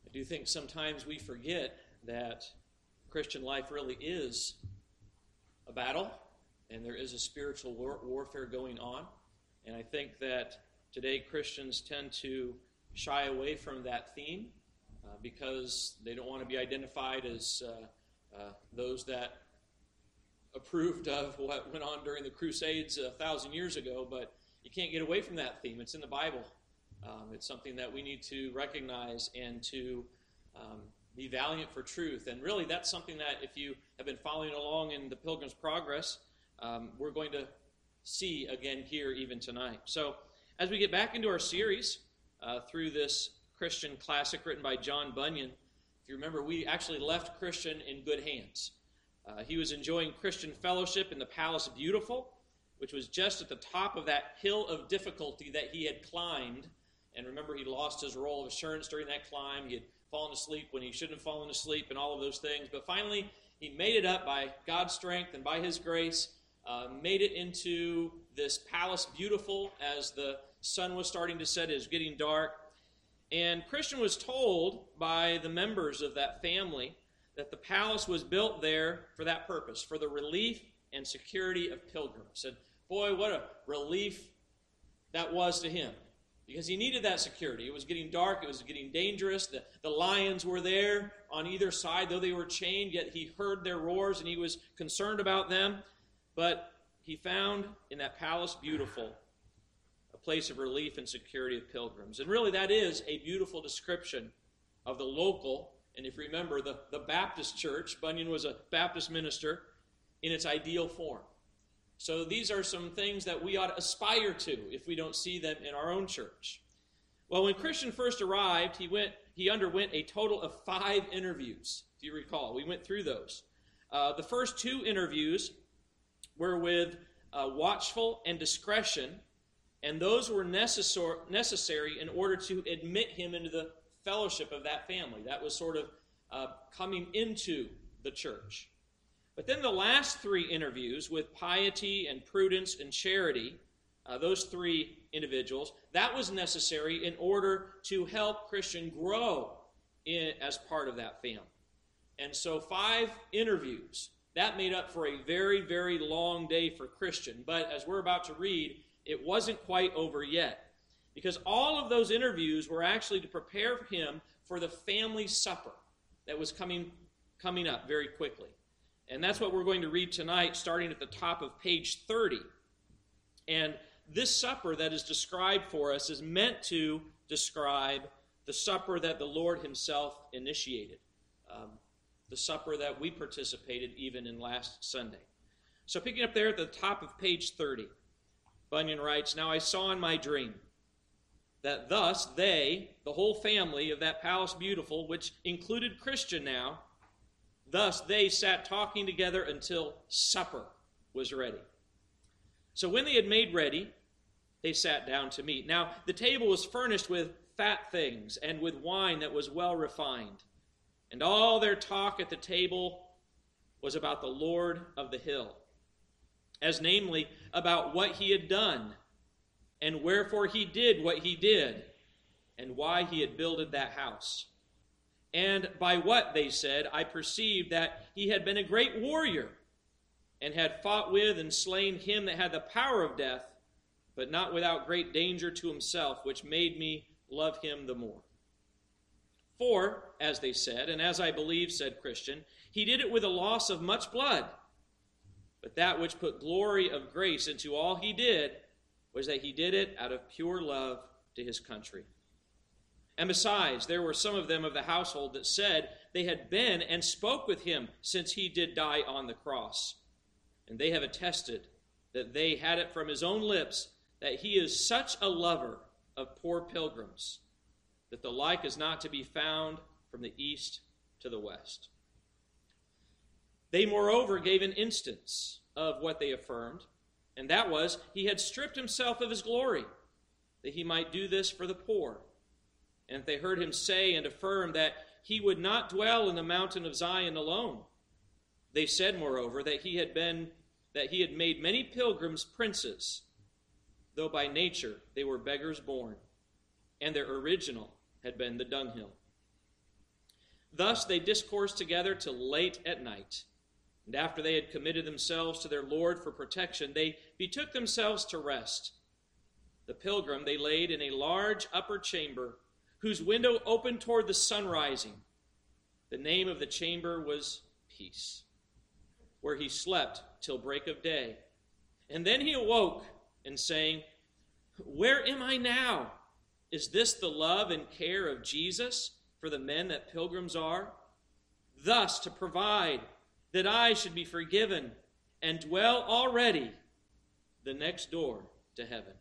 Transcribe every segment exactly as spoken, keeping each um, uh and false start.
I do think sometimes we forget that Christian life really is a battle, and there is a spiritual war- warfare going on. And I think that today Christians tend to shy away from that theme uh, because they don't want to be identified as uh, uh, those that approved of what went on during the Crusades a thousand years ago. But you can't get away from that theme. It's in the Bible. Um, it's something that we need to recognize and to um, be valiant for truth. And really, that's something that if you have been following along in the Pilgrim's Progress, um, we're going to see again here even tonight. So as we get back into our series uh, through this Christian classic written by John Bunyan, if you remember, we actually left Christian in good hands. Uh, he was enjoying Christian fellowship in the Palace Beautiful, which was just at the top of that hill of difficulty that he had climbed. And remember, he lost his roll of assurance during that climb. He had fallen asleep when he shouldn't have fallen asleep and all of those things. But finally, he made it up by God's strength and by his grace, uh, made it into this Palace Beautiful as the sun was starting to set. It was getting dark. And Christian was told by the members of that family that the palace was built there for that purpose, for the relief and security of pilgrims. And boy, what a relief that was to him, because he needed that security. It was getting dark. It was getting dangerous. The, the lions were there on either side, though they were chained, yet he heard their roars and he was concerned about them. But he found in that Palace Beautiful a place of relief and security of pilgrims. And really that is a beautiful description of the local, and if you remember, the, the Baptist church. Bunyan was a Baptist minister in its ideal form. So these are some things that we ought to aspire to if we don't see them in our own church. Well, when Christian first arrived, he went. He underwent a total of five interviews, if you recall. We went through those. Uh, the first two interviews were with uh, watchful and discretion, and those were necessar- necessary in order to admit him into the fellowship of that family. That was sort of uh, coming into the church. But then the last three interviews with piety and prudence and charity, uh, those three individuals, that was necessary in order to help Christian grow in, as part of that family. And so five interviews, that made up for a very, very long day for Christian. But as we're about to read, it wasn't quite over yet, because all of those interviews were actually to prepare him for the family supper that was coming, coming up very quickly. And that's what we're going to read tonight, starting at the top of page thirty. And this supper that is described for us is meant to describe the supper that the Lord himself initiated, um, the supper that we participated even in last Sunday. So picking up there at the top of page thirty, Bunyan writes, "Now I saw in my dream that thus they, the whole family of that Palace Beautiful, which included Christian now, thus they sat talking together until supper was ready. So when they had made ready, they sat down to meat. Now the table was furnished with fat things and with wine that was well refined. And all their talk at the table was about the Lord of the hill, as namely about what he had done, and wherefore he did what he did, and why he had builded that house. And by what, they said, I perceived that he had been a great warrior, and had fought with and slain him that had the power of death, but not without great danger to himself, which made me love him the more. For, as they said, and as I believe, said Christian, he did it with a loss of much blood. But that which put glory of grace into all he did was that he did it out of pure love to his country. And besides, there were some of them of the household that said they had been and spoke with him since he did die on the cross. And they have attested that they had it from his own lips that he is such a lover of poor pilgrims, that the like is not to be found from the east to the west. They moreover gave an instance of what they affirmed, and that was he had stripped himself of his glory, that he might do this for the poor. And they heard him say and affirm that he would not dwell in the mountain of Zion alone. They said, moreover, that he had been that he had made many pilgrims princes, though by nature they were beggars born, and their original had been the dunghill. Thus they discoursed together till late at night. And after they had committed themselves to their Lord for protection, they betook themselves to rest. The pilgrim they laid in a large upper chamber, whose window opened toward the sun rising. The name of the chamber was Peace, where he slept till break of day. And then he awoke, and saying, Where am I now? Is this the love and care of Jesus for the men that pilgrims are? Thus to provide that I should be forgiven and dwell already the next door to heaven.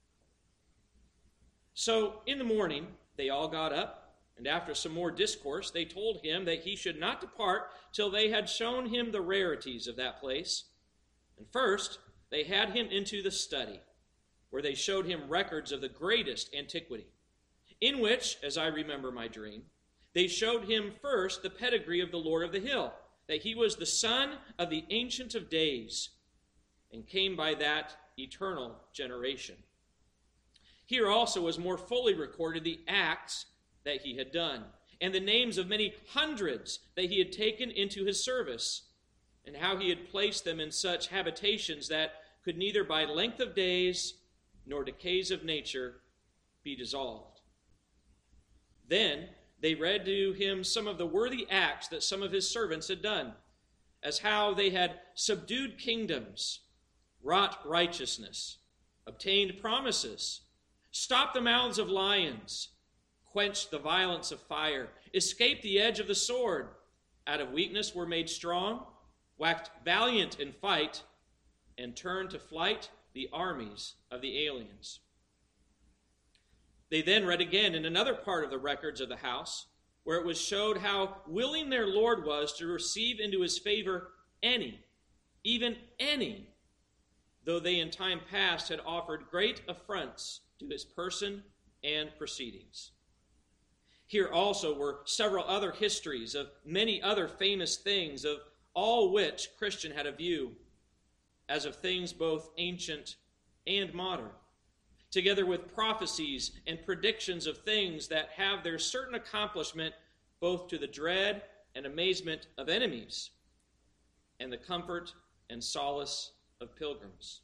So in the morning they all got up, and after some more discourse they told him that he should not depart till they had shown him the rarities of that place. And first they had him into the study, where they showed him records of the greatest antiquity, in which, as I remember my dream, they showed him first the pedigree of the Lord of the Hill, that he was the son of the Ancient of Days, and came by that eternal generation. Here also was more fully recorded the acts that he had done, and the names of many hundreds that he had taken into his service, and how he had placed them in such habitations that could neither by length of days nor decays of nature be dissolved. Then they read to him some of the worthy acts that some of his servants had done, as how they had subdued kingdoms, wrought righteousness, obtained promises, stopped the mouths of lions, quenched the violence of fire, escaped the edge of the sword, out of weakness were made strong, waxed valiant in fight, and turned to flight the armies of the aliens. They then read again in another part of the records of the house, where it was showed how willing their Lord was to receive into his favor any, even any, though they in time past had offered great affronts to his person and proceedings. Here also were several other histories of many other famous things, of all which Christian had a view, as of things both ancient and modern, together with prophecies and predictions of things that have their certain accomplishment, both to the dread and amazement of enemies, and the comfort and solace of pilgrims.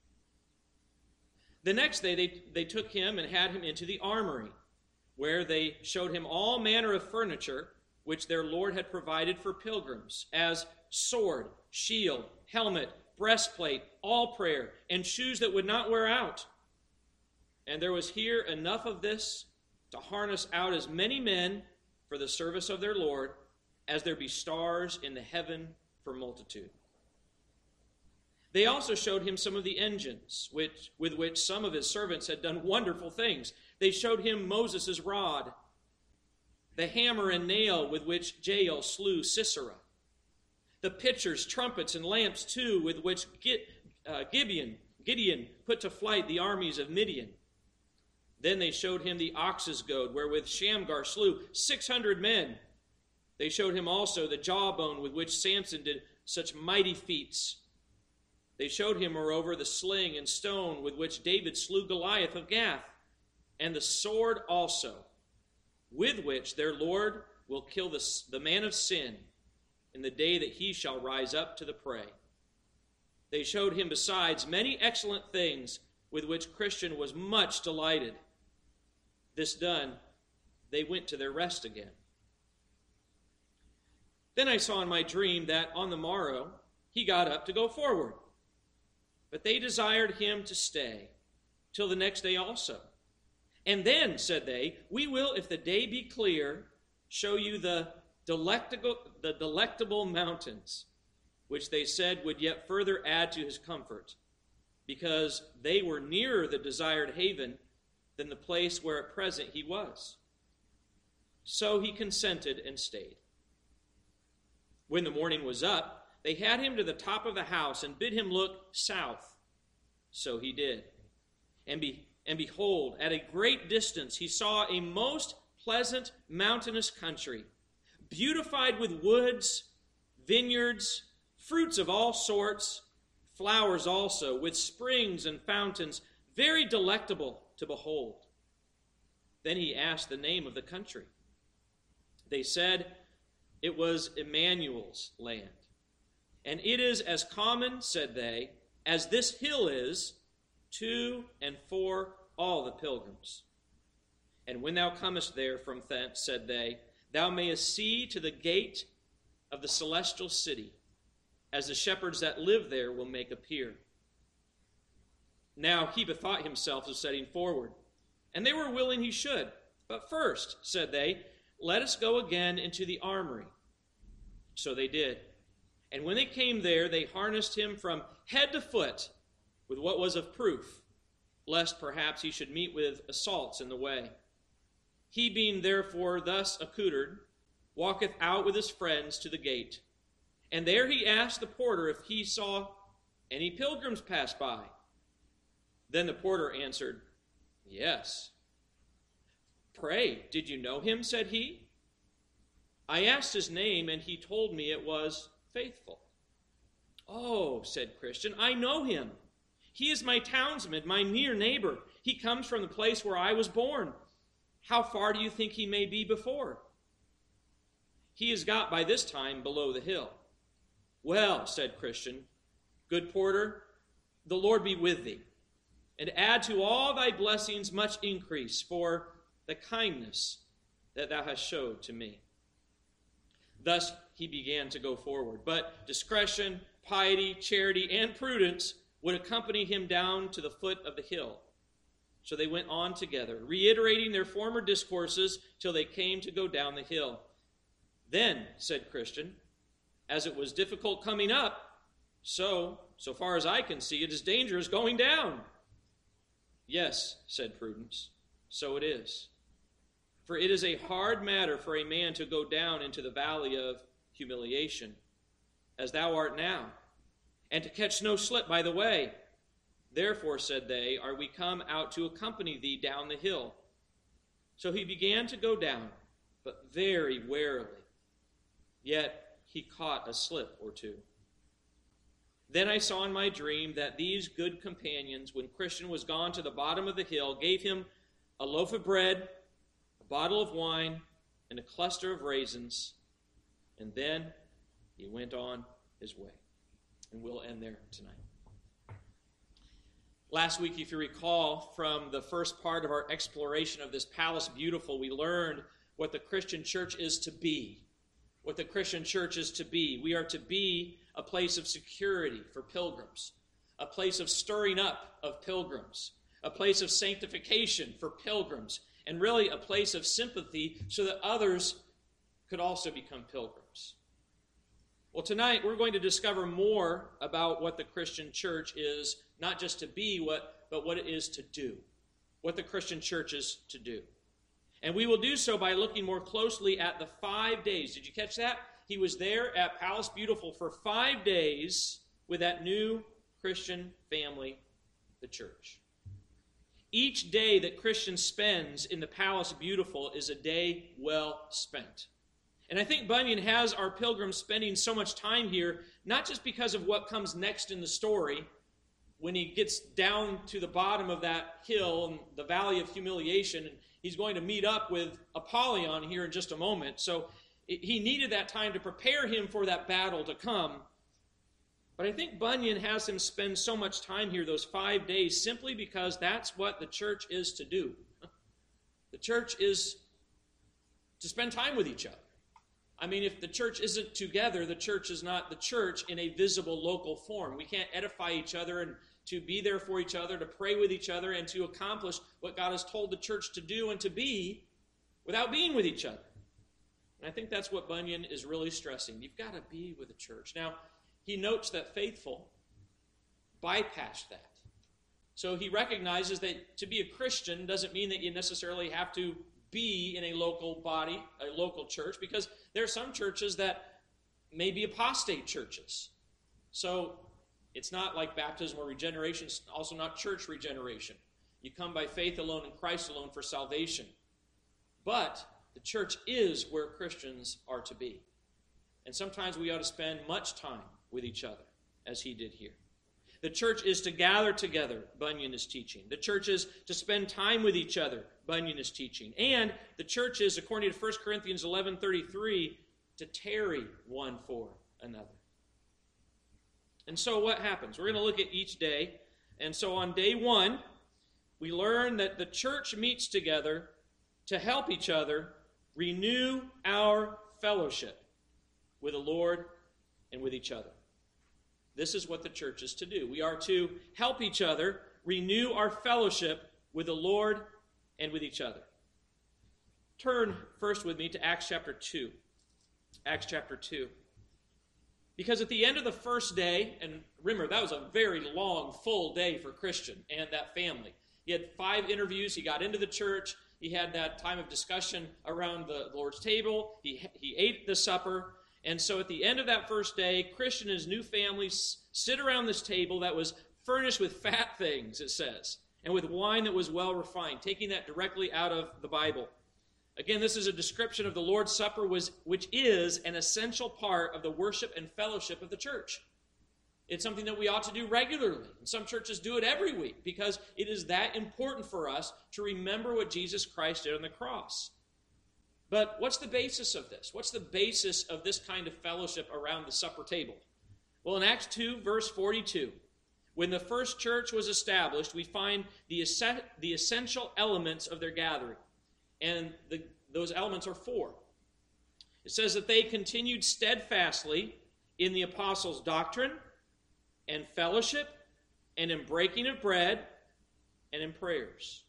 The next day they, they took him and had him into the armory, where they showed him all manner of furniture which their Lord had provided for pilgrims, as sword, shield, helmet, breastplate, all prayer, and shoes that would not wear out. And there was here enough of this to harness out as many men for the service of their Lord as there be stars in the heaven for multitude. They also showed him some of the engines which, with which some of his servants had done wonderful things. They showed him Moses' rod, the hammer and nail with which Jael slew Sisera, the pitchers, trumpets, and lamps too, with which uh, Gibeon, Gideon put to flight the armies of Midian. Then they showed him the ox's goad, wherewith Shamgar slew six hundred men. They showed him also the jawbone with which Samson did such mighty feats. They showed him, moreover, the sling and stone with which David slew Goliath of Gath, and the sword also, with which their Lord will kill the, the man of sin in the day that he shall rise up to the prey. They showed him besides many excellent things with which Christian was much delighted. This done, they went to their rest again. Then I saw in my dream that on the morrow he got up to go forward. But they desired him to stay till the next day also. And then, said they, we will, if the day be clear, show you the delectable, the delectable mountains, which they said would yet further add to his comfort, because they were nearer the desired haven than the place where at present he was. So he consented and stayed. When the morning was up, they had him to the top of the house and bid him look south. So he did. And, be, and behold, at a great distance he saw a most pleasant mountainous country, beautified with woods, vineyards, fruits of all sorts, flowers also, with springs and fountains, very delectable to behold. Then he asked the name of the country. They said, It was Emmanuel's land. And it is as common, said they, as this hill is to and for all the pilgrims. And when thou comest there from thence, said they, thou mayest see to the gate of the celestial city, as the shepherds that live there will make appear. Now he bethought himself of setting forward, and they were willing he should. But first, said they, let us go again into the armory. So they did. And when they came there, they harnessed him from head to foot with what was of proof, lest perhaps he should meet with assaults in the way. He being therefore thus accoutred, walketh out with his friends to the gate. And there he asked the porter if he saw any pilgrims pass by. Then the porter answered, Yes. Pray, did you know him? Said he. I asked his name, and he told me it was Faithful. Oh, said Christian, I know him. He is my townsman, my near neighbor. He comes from the place where I was born. How far do you think he may be before? He is got by this time below the hill. Well, said Christian, good porter, the Lord be with thee, and add to all thy blessings much increase for the kindness that thou hast showed to me. Thus he began to go forward, but discretion, piety, charity, and prudence would accompany him down to the foot of the hill. So they went on together, reiterating their former discourses till they came to go down the hill. Then, said Christian, as it was difficult coming up, so, so far as I can see, it is dangerous going down. Yes, said Prudence, so it is. For it is a hard matter for a man to go down into the valley of humiliation, as thou art now, and to catch no slip by the way. Therefore, said they, are we come out to accompany thee down the hill. So he began to go down, but very warily. Yet he caught a slip or two. Then I saw in my dream that these good companions, when Christian was gone to the bottom of the hill, gave him a loaf of bread, a bottle of wine, and a cluster of raisins, and then he went on his way. And we'll end there tonight. Last week, if you recall, from the first part of our exploration of this Palace Beautiful, we learned what the Christian church is to be. What the Christian church is to be. We are to be a place of security for pilgrims, a place of stirring up of pilgrims, a place of sanctification for pilgrims, and really a place of sympathy so that others could also become pilgrims. Well, tonight we're going to discover more about what the Christian church is, not just to be, what, but what it is to do, what the Christian church is to do. And we will do so by looking more closely at the five days. Did you catch that? He was there at Palace Beautiful for five days with that new Christian family, the church. Each day that Christian spends in the Palace Beautiful is a day well spent. And I think Bunyan has our pilgrims spending so much time here, not just because of what comes next in the story, when he gets down to the bottom of that hill and the valley of humiliation, and he's going to meet up with Apollyon here in just a moment. So he needed that time to prepare him for that battle to come. But I think Bunyan has him spend so much time here, those five days, simply because that's what the church is to do. The church is to spend time with each other. I mean, if the church isn't together, the church is not the church in a visible local form. We can't edify each other and to be there for each other, to pray with each other, and to accomplish what God has told the church to do and to be without being with each other. And I think that's what Bunyan is really stressing. You've got to be with the church. Now, he notes that Faithful bypassed that. So he recognizes that to be a Christian doesn't mean that you necessarily have to be in a local body, a local church, because there are some churches that may be apostate churches. So it's not like baptism or regeneration. It's also not church regeneration. You come by faith alone in Christ alone for salvation. But the church is where Christians are to be. And sometimes we ought to spend much time with each other, as he did here. The church is to gather together, Bunyan is teaching. The church is to spend time with each other, Bunyan is teaching. And the church is, according to First Corinthians eleven thirty-three, to tarry one for another. And so what happens? We're going to look at each day. And so on day one, we learn that the church meets together to help each other renew our fellowship with the Lord and with each other. This is what the church is to do. We are to help each other renew our fellowship with the Lord and with each other. Turn first with me to Acts chapter two. Acts chapter two. Because at the end of the first day, and remember, that was a very long, full day for Christian and that family. He had five interviews. He got into the church. He had that time of discussion around the Lord's table. He, he ate the supper. And so at the end of that first day, Christian and his new family sit around this table that was furnished with fat things, it says, and with wine that was well refined, taking that directly out of the Bible. Again, this is a description of the Lord's Supper, was, which is an essential part of the worship and fellowship of the church. It's something that we ought to do regularly. And some churches do it every week because it is that important for us to remember what Jesus Christ did on the cross. But what's the basis of this? What's the basis of this kind of fellowship around the supper table? Well, in Acts two, verse forty-two, when the first church was established, we find the, es- the essential elements of their gathering. And the, those elements are four. It says that they continued steadfastly in the apostles' doctrine and fellowship and in breaking of bread and in prayers.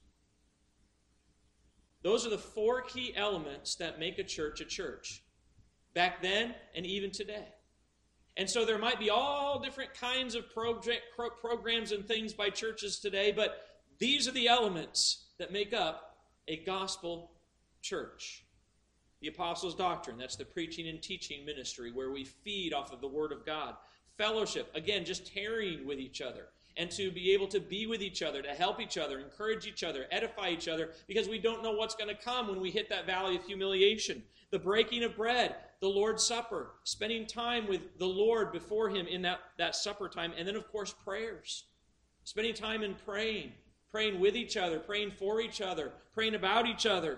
Those are the four key elements that make a church a church, back then and even today. And so there might be all different kinds of project, pro- programs and things by churches today, but these are the elements that make up a gospel church. The apostles' doctrine, that's the preaching and teaching ministry where we feed off of the Word of God. Fellowship, again, just tarrying with each other and to be able to be with each other, to help each other, encourage each other, edify each other, because we don't know what's going to come when we hit that valley of humiliation. The breaking of bread, the Lord's Supper, spending time with the Lord before Him in that, that supper time, and then, of course, prayers. Spending time in praying. Praying with each other, praying for each other, praying about each other.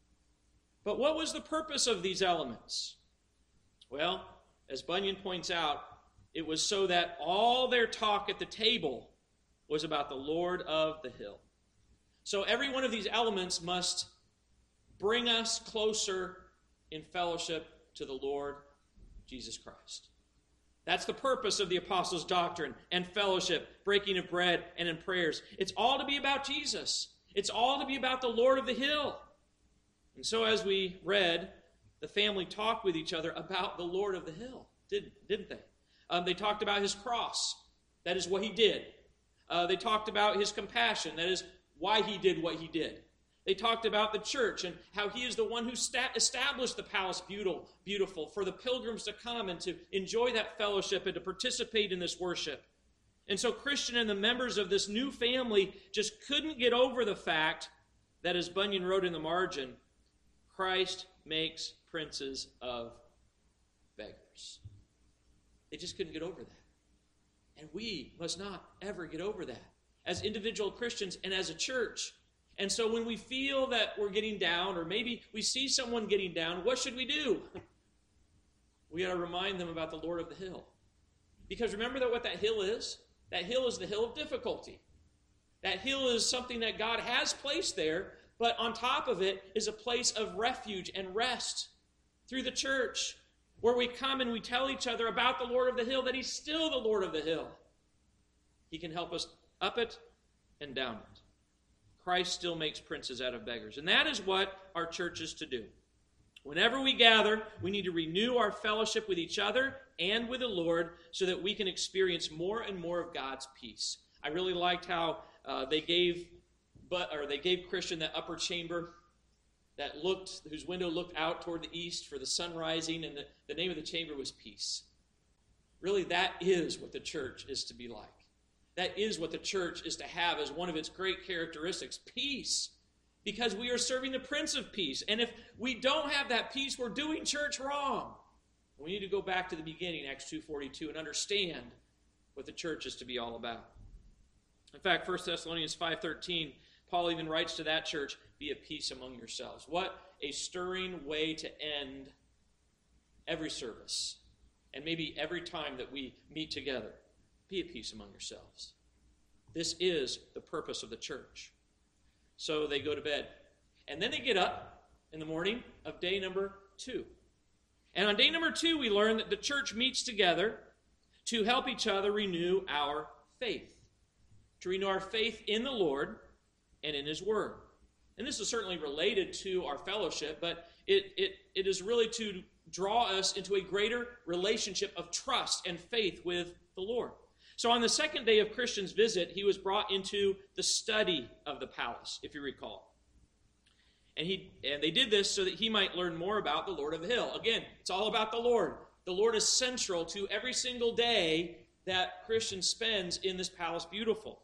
But what was the purpose of these elements? Well, as Bunyan points out, it was so that all their talk at the table was about the Lord of the hill. So every one of these elements must bring us closer in fellowship to the Lord Jesus Christ. That's the purpose of the apostles' doctrine and fellowship, breaking of bread, and in prayers. It's all to be about Jesus. It's all to be about the Lord of the hill. And so as we read, the family talked with each other about the Lord of the hill, didn't, didn't they? Um, they talked about His cross. That is what He did. Uh, they talked about His compassion. That is why He did what He did. They talked about the church and how He is the one who sta- established the palace beautiful, beautiful for the pilgrims to come and to enjoy that fellowship and to participate in this worship. And so Christian and the members of this new family just couldn't get over the fact that, as Bunyan wrote in the margin, Christ makes princes of beggars. They just couldn't get over that. And we must not ever get over that as individual Christians and as a church. And so when we feel that we're getting down, or maybe we see someone getting down, what should we do? We got to remind them about the Lord of the hill. Because remember that what that hill is? That hill is the hill of difficulty. That hill is something that God has placed there, but on top of it is a place of refuge and rest through the church, where we come and we tell each other about the Lord of the hill, that He's still the Lord of the hill. He can help us up it and down it. Christ still makes princes out of beggars. And that is what our church is to do. Whenever we gather, we need to renew our fellowship with each other and with the Lord so that we can experience more and more of God's peace. I really liked how uh, they gave but or they gave Christian that upper chamber that looked, whose window looked out toward the east for the sun rising, and the, the name of the chamber was peace. Really, that is what the church is to be like. That is what the church is to have as one of its great characteristics, peace. Because we are serving the Prince of Peace. And if we don't have that peace, we're doing church wrong. We need to go back to the beginning, Acts two forty-two, and understand what the church is to be all about. In fact, First Thessalonians five thirteen, Paul even writes to that church, be at peace among yourselves. What a stirring way to end every service, and maybe every time that we meet together, be at peace among yourselves. This is the purpose of the church. So they go to bed. And then they get up in the morning of day number two. And on day number two, we learn that the church meets together to help each other renew our faith. To renew our faith in the Lord and in His Word. And this is certainly related to our fellowship, but it, it, it is really to draw us into a greater relationship of trust and faith with the Lord. So on the second day of Christian's visit, he was brought into the study of the palace, if you recall. And he and they did this so that he might learn more about the Lord of the Hill. Again, it's all about the Lord. The Lord is central to every single day that Christian spends in this palace beautiful.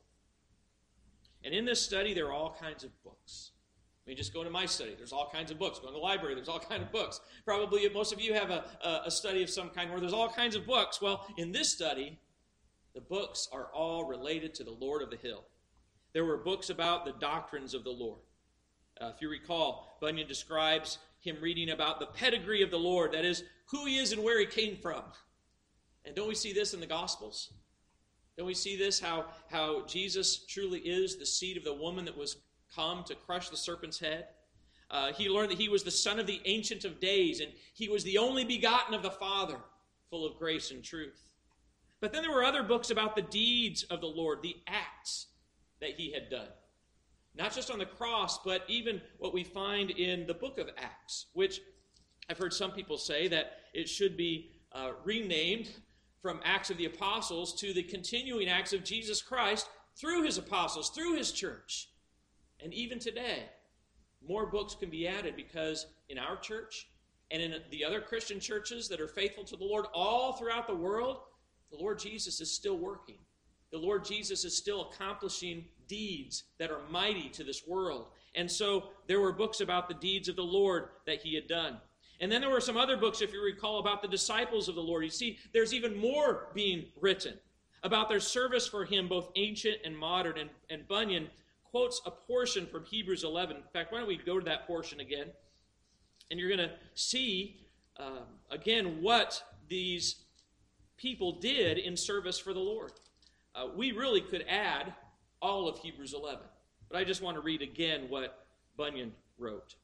And in this study, there are all kinds of books. I mean, just go to my study. There's all kinds of books. Go to the library. There's all kinds of books. Probably most of you have a, a, a study of some kind where there's all kinds of books. Well, in this study, the books are all related to the Lord of the Hill. There were books about the doctrines of the Lord. Uh, if you recall, Bunyan describes him reading about the pedigree of the Lord, that is, who He is and where He came from. And don't we see this in the Gospels? Don't we see this, how, how Jesus truly is the seed of the woman that was come to crush the serpent's head? Uh, he learned that He was the Son of the Ancient of Days, and He was the only begotten of the Father, full of grace and truth. But then there were other books about the deeds of the Lord, the acts that He had done. Not just on the cross, but even what we find in the book of Acts, which I've heard some people say that it should be uh, renamed from Acts of the Apostles to the continuing acts of Jesus Christ through His apostles, through His church. And even today, more books can be added because in our church and in the other Christian churches that are faithful to the Lord all throughout the world, the Lord Jesus is still working. The Lord Jesus is still accomplishing deeds that are mighty to this world. And so there were books about the deeds of the Lord that He had done. And then there were some other books, if you recall, about the disciples of the Lord. You see, there's even more being written about their service for Him, both ancient and modern. And, and Bunyan quotes a portion from Hebrews eleven. In fact, why don't we go to that portion again? And you're going to see, um, again, what these people did in service for the Lord. Uh, we really could add all of Hebrews eleven. But I just want to read again what Bunyan wrote.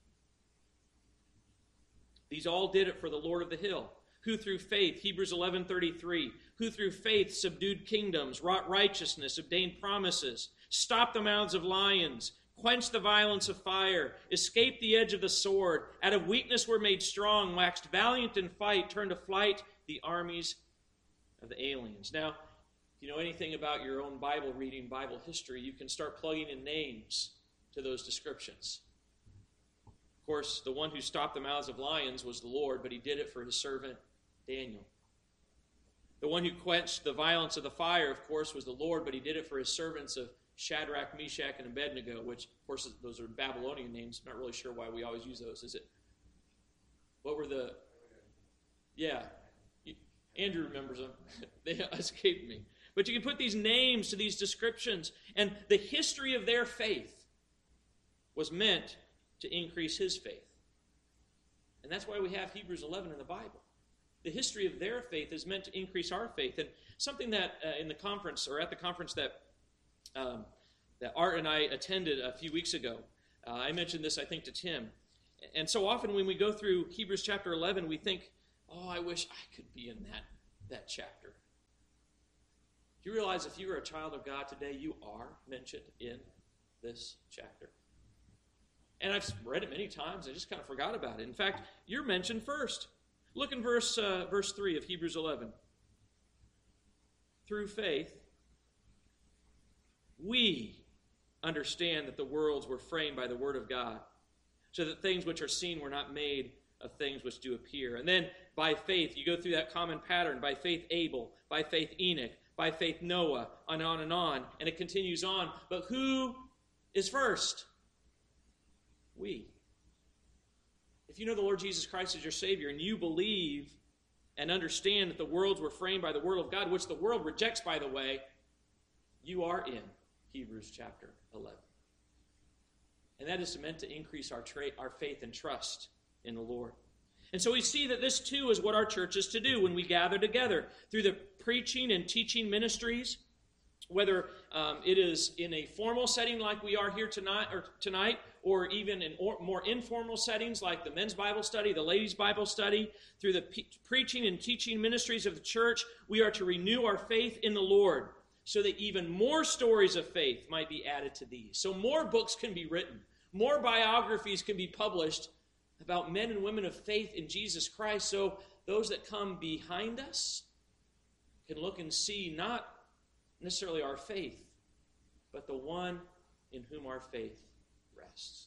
These all did it for the Lord of the Hill, who through faith, Hebrews eleven thirty-three, who through faith subdued kingdoms, wrought righteousness, obtained promises, stopped the mouths of lions, quenched the violence of fire, escaped the edge of the sword, out of weakness were made strong, waxed valiant in fight, turned to flight the armies of the aliens. Now, if you know anything about your own Bible reading, Bible history, you can start plugging in names to those descriptions. Of course, the one who stopped the mouths of lions was the Lord, but He did it for His servant Daniel. The one who quenched the violence of the fire, of course, was the Lord, but He did it for His servants of Shadrach, Meshach, and Abednego, which, of course, those are Babylonian names. I'm not really sure why we always use those, is it? What were the... Yeah. Andrew remembers them. They escaped me. But you can put these names to these descriptions, and the history of their faith was meant to increase his faith. And that's why we have Hebrews eleven in the Bible. The history of their faith is meant to increase our faith. And something that uh, in the conference, or at the conference that um, that Art and I attended a few weeks ago, uh, I mentioned this, I think, to Tim. And so often when we go through Hebrews chapter eleven, we think, oh, I wish I could be in that, that chapter. Do you realize if you are a child of God today, you are mentioned in this chapter? And I've read it many times. I just kind of forgot about it. In fact, you're mentioned first. Look in verse, uh, verse three of Hebrews eleven. Through faith, we understand that the worlds were framed by the word of God, so that things which are seen were not made of things which do appear. And then by faith, you go through that common pattern. By faith, Abel. By faith, Enoch. By faith, Noah. And on and on. And it continues on. But who is first? We. If you know the Lord Jesus Christ as your Savior, and you believe and understand that the worlds were framed by the Word of God, which the world rejects, by the way, you are in Hebrews chapter eleven. And that is meant to increase our, tra- our faith and trust in the Lord. And so we see that this too is what our church is to do when we gather together through the preaching and teaching ministries, whether um, it is in a formal setting like we are here tonight, or tonight, or even in or, more informal settings like the men's Bible study, the ladies' Bible study. Through the pe- preaching and teaching ministries of the church, we are to renew our faith in the Lord so that even more stories of faith might be added to these. So more books can be written, more biographies can be published about men and women of faith in Jesus Christ, so those that come behind us can look and see not necessarily our faith, but the one in whom our faith rests.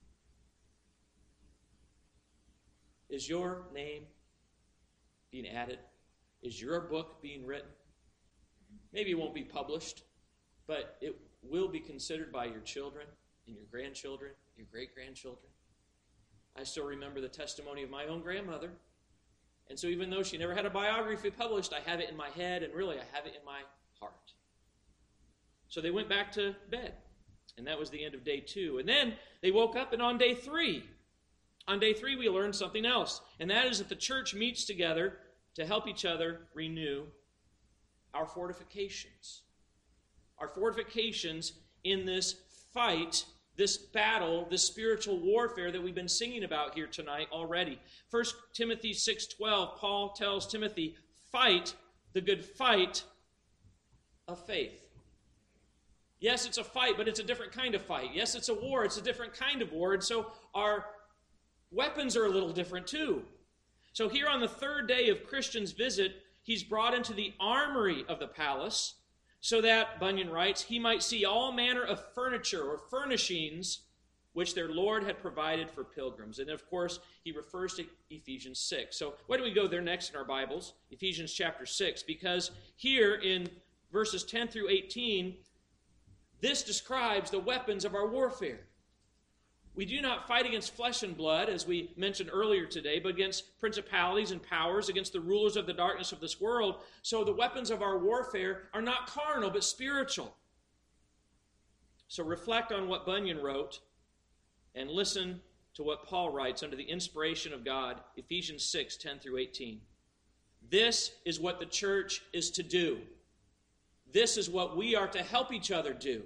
Is your name being added? Is your book being written? Maybe it won't be published, but it will be considered by your children and your grandchildren, your great-grandchildren. I still remember the testimony of my own grandmother. And so even though she never had a biography published, I have it in my head, and really I have it in my heart. So they went back to bed, and that was the end of day two. And then they woke up, and on day three, on day three we learned something else, and that is that the church meets together to help each other renew our fortifications. Our fortifications in this fight, this battle, this spiritual warfare that we've been singing about here tonight already. First Timothy six twelve, Paul tells Timothy, fight the good fight of faith. Yes, it's a fight, but it's a different kind of fight. Yes, it's a war, it's a different kind of war, and so our weapons are a little different too. So here on the third day of Christian's visit, he's brought into the armory of the palace, so that, Bunyan writes, he might see all manner of furniture or furnishings which their Lord had provided for pilgrims. And of course, he refers to Ephesians six. So why don't we go there next in our Bibles, Ephesians chapter six, because here in verses ten through eighteen, this describes the weapons of our warfare. We do not fight against flesh and blood, as we mentioned earlier today, but against principalities and powers, against the rulers of the darkness of this world. So the weapons of our warfare are not carnal, but spiritual. So reflect on what Bunyan wrote and listen to what Paul writes under the inspiration of God, Ephesians six, ten through eighteen. This is what the church is to do. This is what we are to help each other do.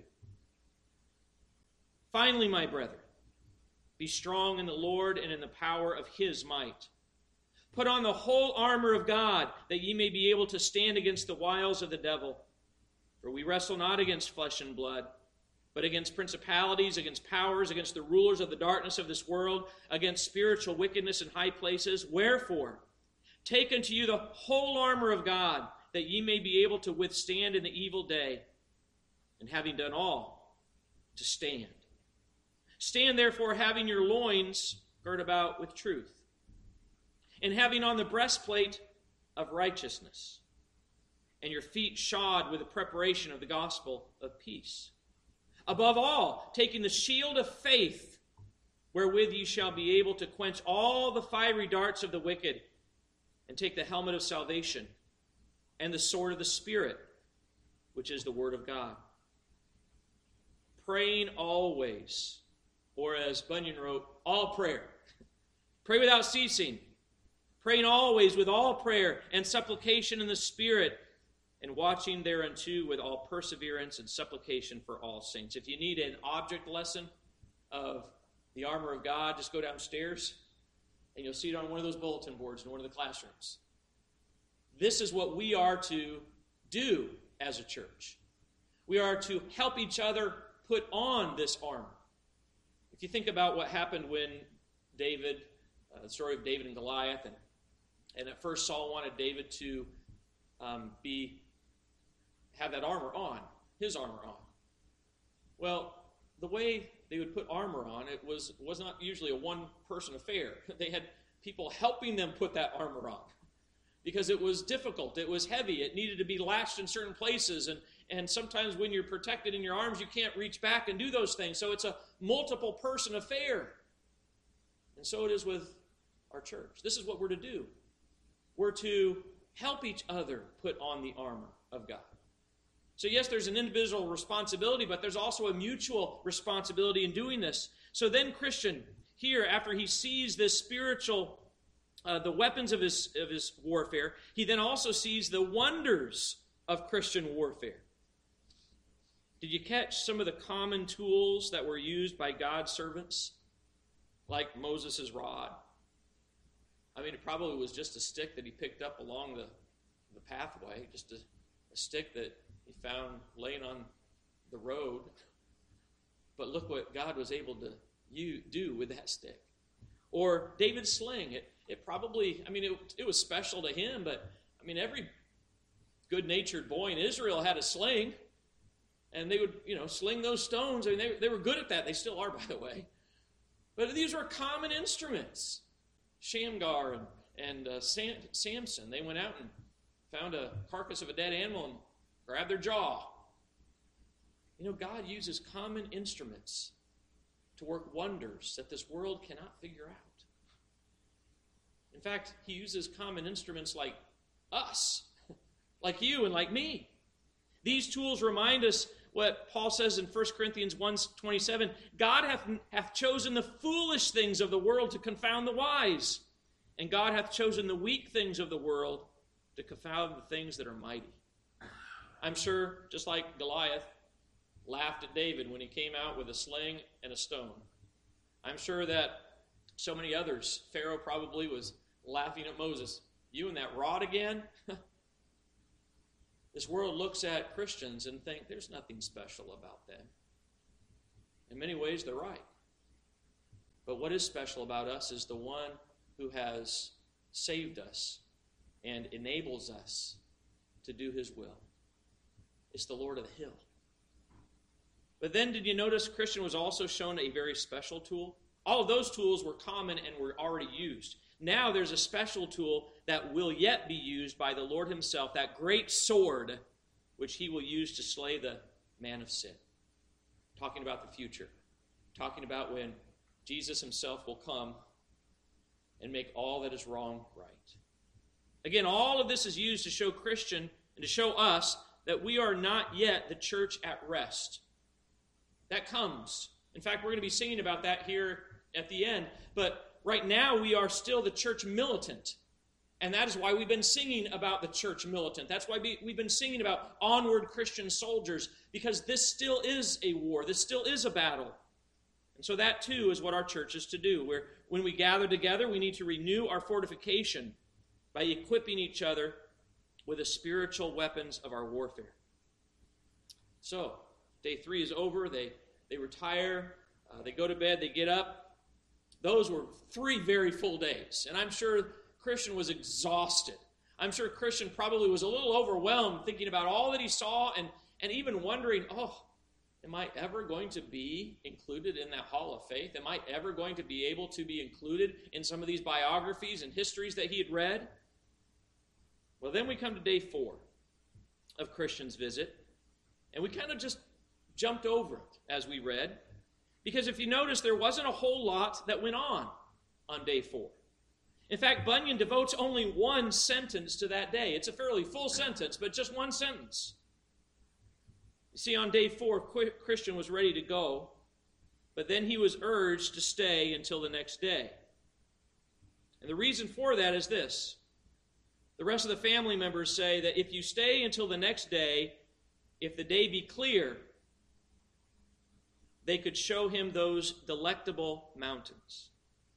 Finally, my brethren, be strong in the Lord and in the power of his might. Put on the whole armor of God, that ye may be able to stand against the wiles of the devil. For we wrestle not against flesh and blood, but against principalities, against powers, against the rulers of the darkness of this world, against spiritual wickedness in high places. Wherefore, take unto you the whole armor of God, that ye may be able to withstand in the evil day, and having done all, to stand. Stand therefore, having your loins girt about with truth, and having on the breastplate of righteousness, and your feet shod with the preparation of the gospel of peace. Above all, taking the shield of faith, wherewith ye shall be able to quench all the fiery darts of the wicked, and take the helmet of salvation, and the sword of the Spirit, which is the word of God. Praying always, or as Bunyan wrote, all prayer. Pray without ceasing. Praying always with all prayer and supplication in the Spirit, and watching thereunto with all perseverance and supplication for all saints. If you need an object lesson of the armor of God, just go downstairs, and you'll see it on one of those bulletin boards in one of the classrooms. This is what we are to do as a church. We are to help each other put on this armor. If you think about what happened when David, uh, the story of David and Goliath, and, and at first Saul wanted David to um, be have that armor on, his armor on. Well, the way they would put armor on, it was, was not usually a one-person affair. They had people helping them put that armor on because it was difficult, it was heavy, it needed to be lashed in certain places, and And sometimes when you're protected in your arms, you can't reach back and do those things. So it's a multiple person affair. And so it is with our church. This is what we're to do. We're to help each other put on the armor of God. So yes, there's an individual responsibility, but there's also a mutual responsibility in doing this. So then Christian, here, after he sees this spiritual uh, the weapons of his, of his warfare, he then also sees the wonders of Christian warfare. Did you catch some of the common tools that were used by God's servants? Like Moses' rod. I mean, it probably was just a stick that he picked up along the, the pathway, just a, a stick that he found laying on the road. But look what God was able to you, do with that stick. Or David's sling. It, it probably, I mean, it, it was special to him, but, I mean, every good-natured boy in Israel had a sling. And they would, you know, sling those stones. I mean, they, they were good at that. They still are, by the way. But these were common instruments. Shamgar and, and uh, Sam, Samson, they went out and found a carcass of a dead animal and grabbed their jaw. You know, God uses common instruments to work wonders that this world cannot figure out. In fact, he uses common instruments like us, like you and like me. These tools remind us what Paul says in First Corinthians one twenty-seven, God hath, hath chosen the foolish things of the world to confound the wise, and God hath chosen the weak things of the world to confound the things that are mighty. I'm sure, just like Goliath laughed at David when he came out with a sling and a stone. I'm sure that so many others, Pharaoh probably was laughing at Moses. You and that rod again? This world looks at Christians and think there's nothing special about them. In many ways, they're right. But what is special about us is the one who has saved us and enables us to do his will. It's the Lord of the hill. But then did you notice Christian was also shown a very special tool? All of those tools were common and were already used. Now there's a special tool that will yet be used by the Lord himself, that great sword which he will use to slay the man of sin. Talking about the future. Talking about when Jesus himself will come and make all that is wrong right. Again, all of this is used to show Christian and to show us that we are not yet the church at rest. That comes. In fact, we're going to be singing about that here at the end. But right now, we are still the church militant. And that is why we've been singing about the church militant. That's why we've been singing about onward Christian soldiers, because this still is a war. This still is a battle. And so that, too, is what our church is to do. Where when we gather together, we need to renew our fortification by equipping each other with the spiritual weapons of our warfare. So, day three is over. They, they retire. Uh, they go to bed. They get up. Those were three very full days. And I'm sure Christian was exhausted. I'm sure Christian probably was a little overwhelmed thinking about all that he saw and, and even wondering, oh, am I ever going to be included in that hall of faith? Am I ever going to be able to be included in some of these biographies and histories that he had read? Well, then we come to day four of Christian's visit, and we kind of just jumped over it as we read, because if you notice, there wasn't a whole lot that went on on day four. In fact, Bunyan devotes only one sentence to that day. It's a fairly full sentence, but just one sentence. You see, on day four, Christian was ready to go, but then he was urged to stay until the next day. And the reason for that is this. The rest of the family members say that if you stay until the next day, if the day be clear, they could show him those delectable mountains.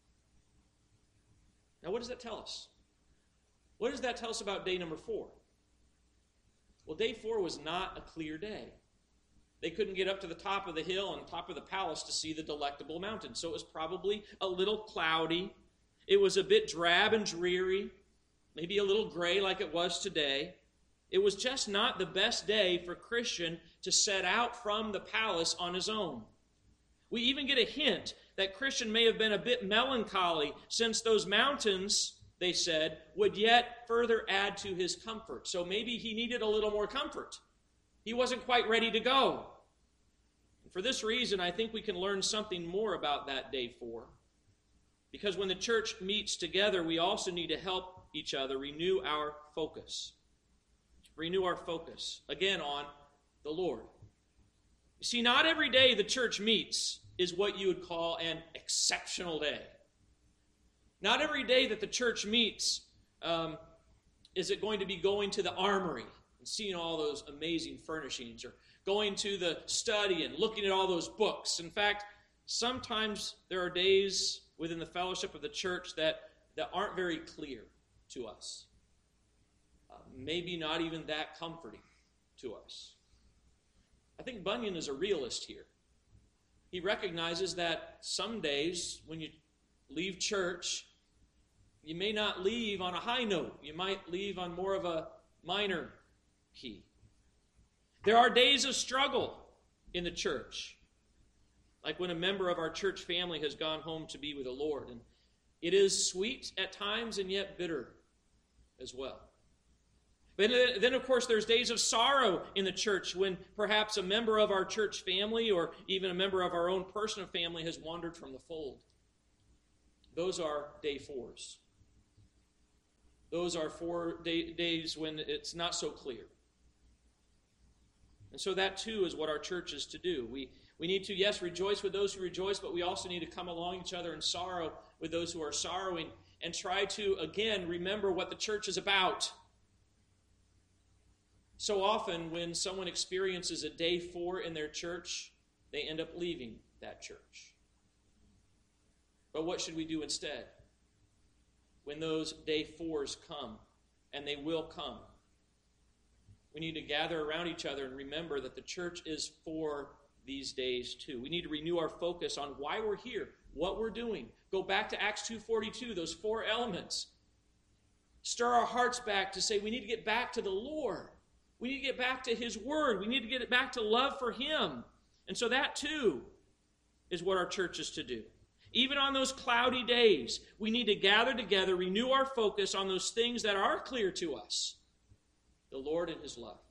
Now, what does that tell us? What does that tell us about day number four? Well, day four was not a clear day. They couldn't get up to the top of the hill and top of the palace to see the delectable mountain. So it was probably a little cloudy. It was a bit drab and dreary, maybe a little gray like it was today. It was just not the best day for Christian to set out from the palace on his own. We even get a hint that Christian may have been a bit melancholy, since those mountains, they said, would yet further add to his comfort. So maybe he needed a little more comfort. He wasn't quite ready to go. And for this reason, I think we can learn something more about that day four. Because when the church meets together, we also need to help each other renew our focus. Renew our focus, again, on the Lord. You see, not every day the church meets is what you would call an exceptional day. Not every day that the church meets um, is it going to be going to the armory and seeing all those amazing furnishings, or going to the study and looking at all those books. In fact, sometimes there are days within the fellowship of the church that, that aren't very clear to us. Uh, maybe not even that comforting to us. I think Bunyan is a realist here. He recognizes that some days when you leave church, you may not leave on a high note. You might leave on more of a minor key. There are days of struggle in the church, like when a member of our church family has gone home to be with the Lord. And it is sweet at times and yet bitter as well. But then, of course, there's days of sorrow in the church when perhaps a member of our church family or even a member of our own personal family has wandered from the fold. Those are day fours. Those are four day, days when it's not so clear. And so that, too, is what our church is to do. We, we need to, yes, rejoice with those who rejoice, but we also need to come along each other in sorrow with those who are sorrowing and try to, again, remember what the church is about. So often when someone experiences a day four in their church, they end up leaving that church. But what should we do instead? When those day fours come, and they will come, we need to gather around each other and remember that the church is for these days too. We need to renew our focus on why we're here, what we're doing. Go back to Acts two forty-two, those four elements. Stir our hearts back to say we need to get back to the Lord. We need to get back to His Word. We need to get back to love for Him. And so that too is what our church is to do. Even on those cloudy days, we need to gather together, renew our focus on those things that are clear to us. The Lord and His love.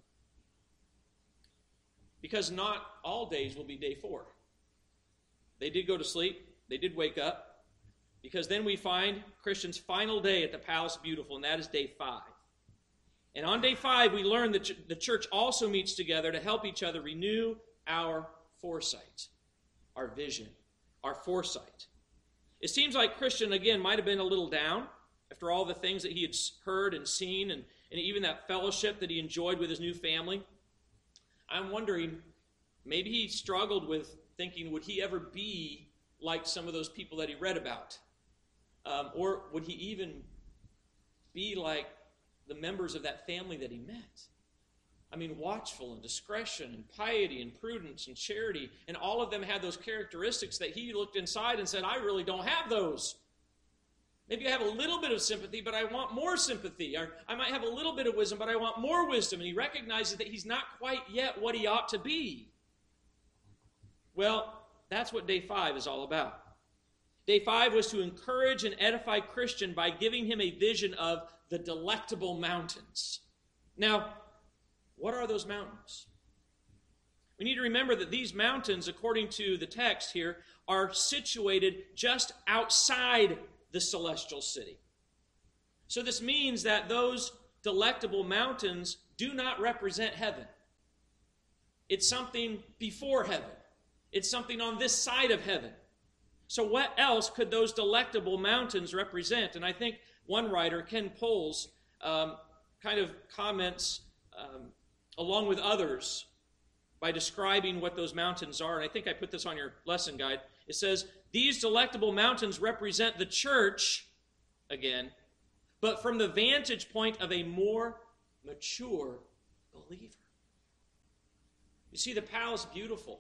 Because not all days will be day four. They did go to sleep. They did wake up. Because then we find Christian's final day at the Palace Beautiful, and that is day five. And on day five, we learn that the church also meets together to help each other renew our foresight, our vision, our foresight. It seems like Christian, again, might have been a little down after all the things that he had heard and seen, and, and even that fellowship that he enjoyed with his new family. I'm wondering, maybe he struggled with thinking, would he ever be like some of those people that he read about? Um, or would he even be like the members of that family that he met? I mean, watchful and discretion and piety and prudence and charity, and all of them had those characteristics that he looked inside and said, I really don't have those. Maybe I have a little bit of sympathy, but I want more sympathy. Or I might have a little bit of wisdom, but I want more wisdom. And he recognizes that he's not quite yet what he ought to be. Well, that's what day five is all about. Day five was to encourage and edify Christian by giving him a vision of the delectable mountains. Now, what are those mountains? We need to remember that these mountains, according to the text here, are situated just outside the celestial city. So this means that those delectable mountains do not represent heaven. It's something before heaven. It's something on this side of heaven. So what else could those delectable mountains represent? And I think one writer, Ken Poles, um, kind of comments um, along with others by describing what those mountains are. And I think I put this on your lesson guide. It says, these delectable mountains represent the church, again, but from the vantage point of a more mature believer. You see, the Palace Beautiful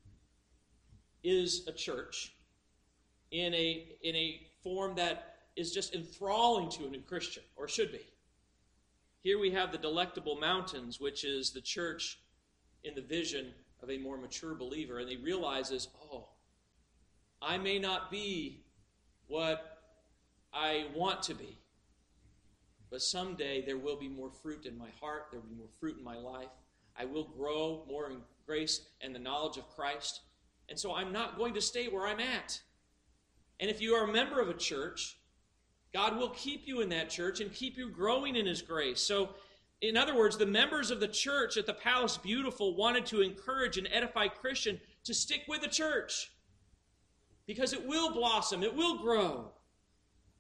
is a church in a, in a form that is just enthralling to a new Christian, or should be. Here we have the delectable mountains, which is the church in the vision of a more mature believer, and he realizes, oh, I may not be what I want to be, but someday there will be more fruit in my heart, there will be more fruit in my life. I will grow more in grace and the knowledge of Christ, and so I'm not going to stay where I'm at. And if you are a member of a church, God will keep you in that church and keep you growing in His grace. So, in other words, the members of the church at the Palace Beautiful wanted to encourage and edify Christian to stick with the church because it will blossom, it will grow.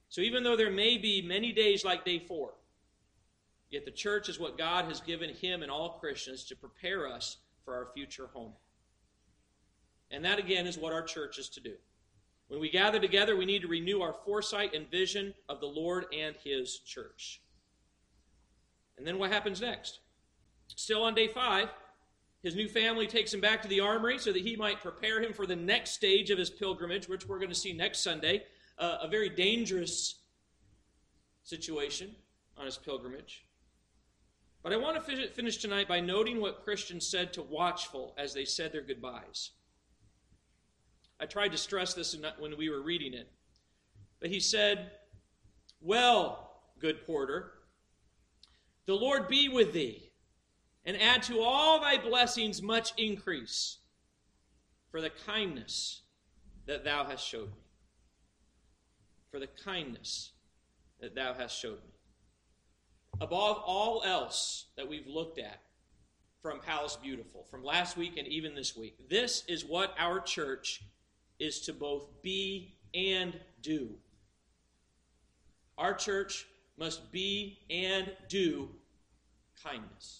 So even though there may be many days like day four, yet the church is what God has given him and all Christians to prepare us for our future home. And that, again, is what our church is to do. When we gather together, we need to renew our foresight and vision of the Lord and his church. And then what happens next? Still on day five, his new family takes him back to the armory so that he might prepare him for the next stage of his pilgrimage, which we're going to see next Sunday, uh, a very dangerous situation on his pilgrimage. But I want to finish tonight by noting what Christians said to Watchful as they said their goodbyes. I tried to stress this when we were reading it. But he said, "Well, good porter, the Lord be with thee, and add to all thy blessings much increase, for the kindness that thou hast showed me." For the kindness that thou hast showed me. Above all else that we've looked at from Palace Beautiful, from last week and even this week, this is what our church is to both be and do. Our church must be and do kindness.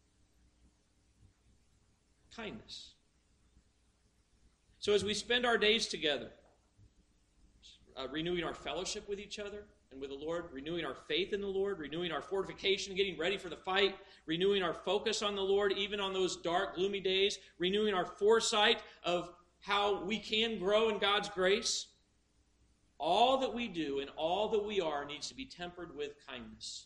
Kindness. So as we spend our days together, uh, renewing our fellowship with each other and with the Lord, renewing our faith in the Lord, renewing our fortification, getting ready for the fight, renewing our focus on the Lord, even on those dark, gloomy days, renewing our foresight of how we can grow in God's grace. All that we do and all that we are needs to be tempered with kindness.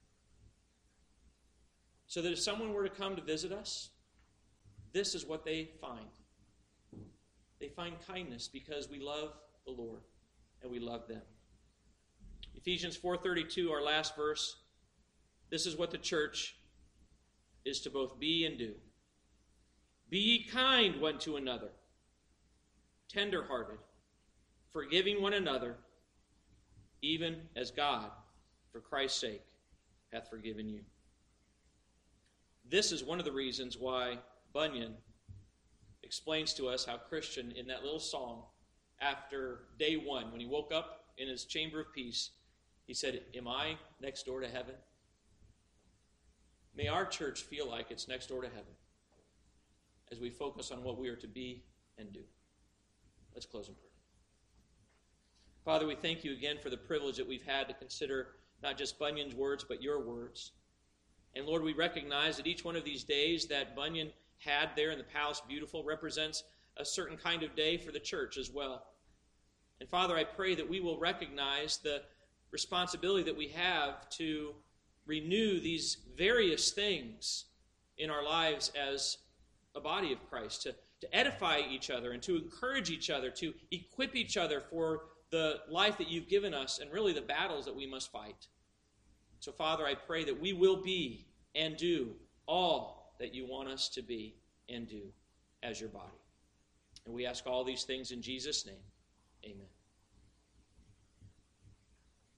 So that if someone were to come to visit us, this is what they find. They find kindness because we love the Lord and we love them. Ephesians four thirty-two, our last verse, this is what the church is to both be and do. Be ye kind one to another, tender-hearted, forgiving one another, even as God, for Christ's sake, hath forgiven you. This is one of the reasons why Bunyan explains to us how Christian, in that little song, after day one, when he woke up in his chamber of peace, he said, "Am I next door to heaven?" May our church feel like it's next door to heaven as we focus on what we are to be and do. Let's close in prayer. Father, we thank you again for the privilege that we've had to consider not just Bunyan's words, but your words. And Lord, we recognize that each one of these days that Bunyan had there in the Palace Beautiful represents a certain kind of day for the church as well. And Father, I pray that we will recognize the responsibility that we have to renew these various things in our lives as a body of Christ, to, to edify each other and to encourage each other, to equip each other for the life that you've given us and really the battles that we must fight. So, Father, I pray that we will be and do all that you want us to be and do as your body. And we ask all these things in Jesus' name. Amen.